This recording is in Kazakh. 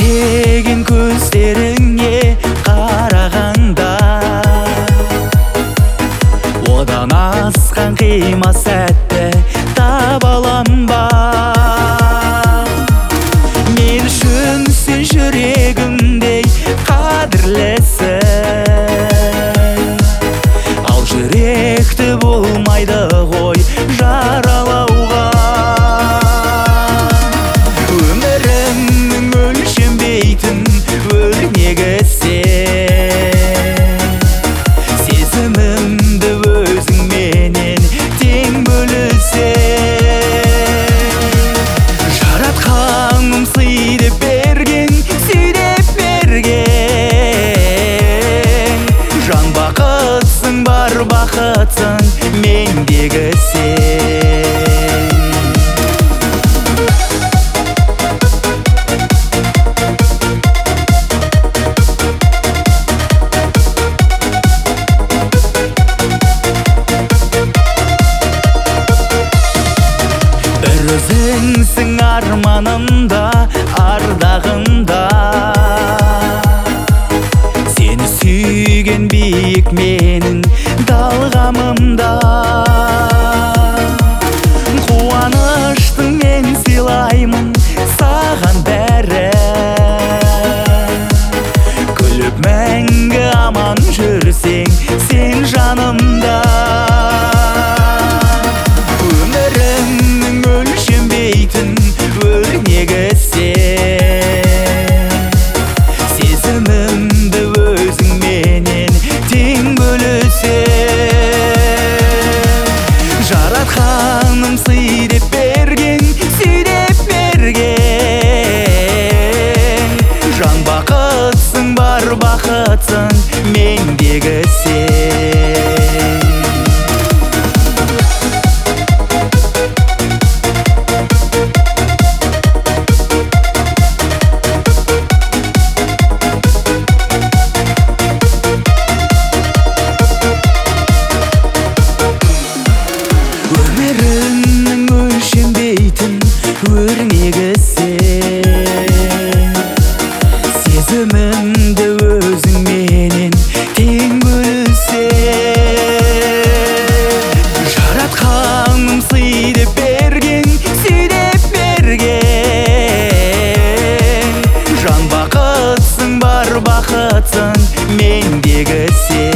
Мөлдіреген көздеріңе қарағанда одан асқан қима сәтті таба алам ба? Мен үшін сен жүрегімдей қадірлісің, ал жүректі болмайды ғой жаралауға. Өмірімнің өлшенбейтін өрнегісің, сезімімді өзіңменен тең бөлісің. Жаратқаным сыйдеп берген, сүйдеп берген, жан бақытсың, бар бақытсың мендегі сен. Өзіңсің арманымда, ардағымда, сені сүйген биік менің талғамымда. Қуаныштың мен сыйлаймын саған бәрін, күліп мәңгі аман жүрсең сен жанымда. Сезімімді өзіңменен тең бөлісің. Жаратқаным сыйдеп берген, сүйдеп берген, жан бақытсың, бар бақытсың мендегі сен. Өмірімнің өлшенбейтін өрнегісің, сезімімді өзіңменен тең бөлісің. Жаратқаным сыйдеп берген, сүйдеп берген, жан бақытсың, бар бақытсың мендегі сен.